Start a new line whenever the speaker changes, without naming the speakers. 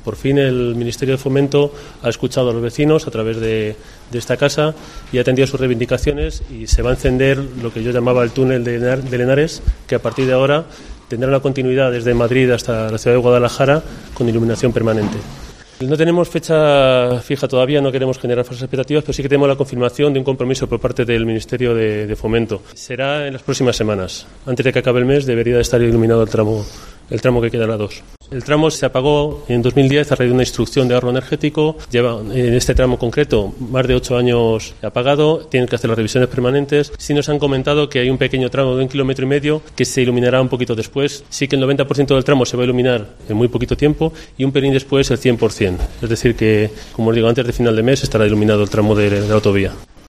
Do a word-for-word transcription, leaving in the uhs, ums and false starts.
Por fin el Ministerio de Fomento ha escuchado a los vecinos a través de, de esta casa y ha atendido sus reivindicaciones y se va a encender lo que yo llamaba el túnel de, de Lenares, que a partir de ahora tendrá una continuidad desde Madrid hasta la ciudad de Guadalajara con iluminación permanente. No tenemos fecha fija todavía, no queremos generar falsas expectativas, pero sí que tenemos la confirmación de un compromiso por parte del Ministerio de, de Fomento. Será en las próximas semanas. Antes de que acabe el mes debería de estar iluminado el tramo, el tramo que queda a la dos. El tramo se apagó en dos mil diez a raíz de una instrucción de ahorro energético. Lleva en este tramo concreto más de ocho años apagado. Tienen que hacer las revisiones permanentes. Sí nos han comentado que hay un pequeño tramo de un kilómetro y medio que se iluminará un poquito después. Sí que el noventa por ciento del tramo se va a iluminar en muy poquito tiempo y un pelín después el cien por ciento. Es decir que, como os digo, antes de final de mes estará iluminado el tramo de, de la autovía.